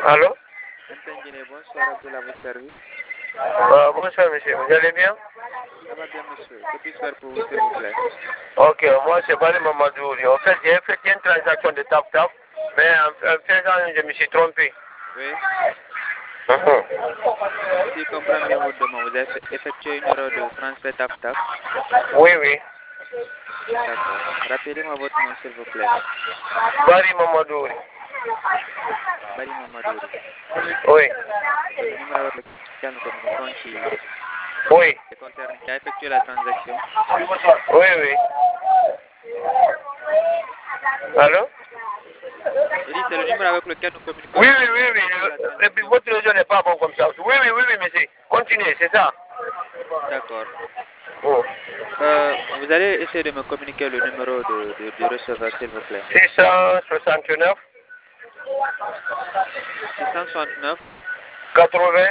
Allô? Guinée, bonsoir, Abdel à votre service. Bonsoir monsieur, vous allez bien? Ça va bien, monsieur. Que puis-je faire pour vous, s'il vous plaît? Ok, moi c'est Bali Mamadou. En fait, j'ai effectué une transaction de tap-tap, mais en faisant, je me suis trompé. Oui. Mhm. Si je comprends bien votre demande, vous avez effectué une erreur de transfert tap-tap. Oui, oui. D'accord. Rappelez-moi votre nom, s'il vous plaît. Bali Mamadou. Bari Mamadouri. Oui. Le numéro avec lequel nous communiquons Oui. qui a effectué la transaction. Oui, oui. Allô? Je dis, c'est le numéro avec lequel nous communiquons. Oui, oui, oui, oui. Et puis votre réseau n'est pas bon comme ça. Oui, oui, oui, oui, monsieur. Continuez, c'est ça. D'accord. Oh. Vous allez essayer de me communiquer le numéro du receveur, s'il vous plaît. 669 669. 80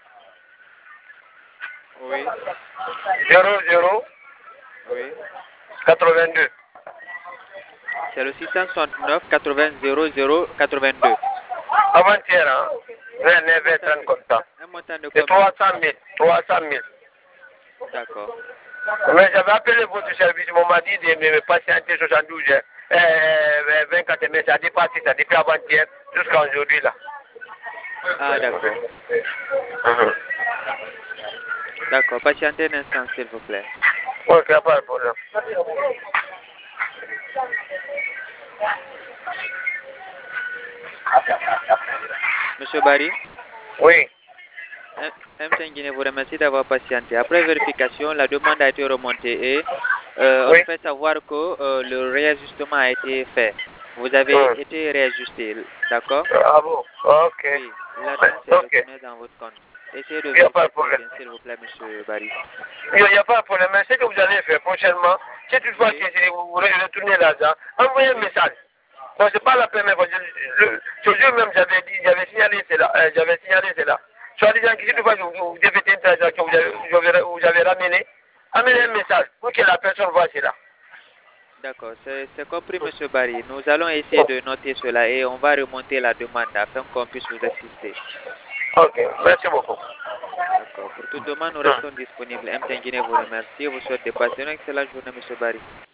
Oui. 00 Oui. 82. C'est le 669 80 00 82. Avant-hier, hein? 29 comme ça. Un montant de C'est combien? 300 000. 300 000. D'accord. Mais j'avais appelé votre service, on m'a dit de me patienter 72 heures. 24 mais ça a dépassé, ça depuis avant-hier jusqu'à aujourd'hui là. Ah, d'accord. Mhm. D'accord. Patientez un instant, s'il vous plaît. Ok, pas de problème. Monsieur Barry, Oui. M5 Guinée vous remercie d'avoir patienté. Après vérification, la demande a été remontée et on Oui. fait savoir que le réajustement a été fait. Vous avez été réajusté, d'accord? Ah bon? Ok. Oui, l'argent s'est Ok. retourné dans votre compte. Essayez de Il n'y a pas vérifier de très problème. bien, s'il vous plaît, monsieur Barry. Il n'y a pas de problème. Mais ce que vous allez faire prochainement, si toutefois Oui. que vous retournez l'argent, envoyez un message. Bon, c'est pas la première fois. Ce jour même, j'avais signalé cela. Soit disant que si toutefois vous devez une transaction, vous avez ramené, amenez un message pour que la personne voit cela. D'accord, c'est compris, monsieur Barry. Nous allons essayer de noter cela et on va remonter la demande afin qu'on puisse vous assister. Ok, merci beaucoup. D'accord. Pour toute demande, nous restons disponibles. M. Guinée vous remercie et vous souhaite de passer une excellente journée, monsieur Barry.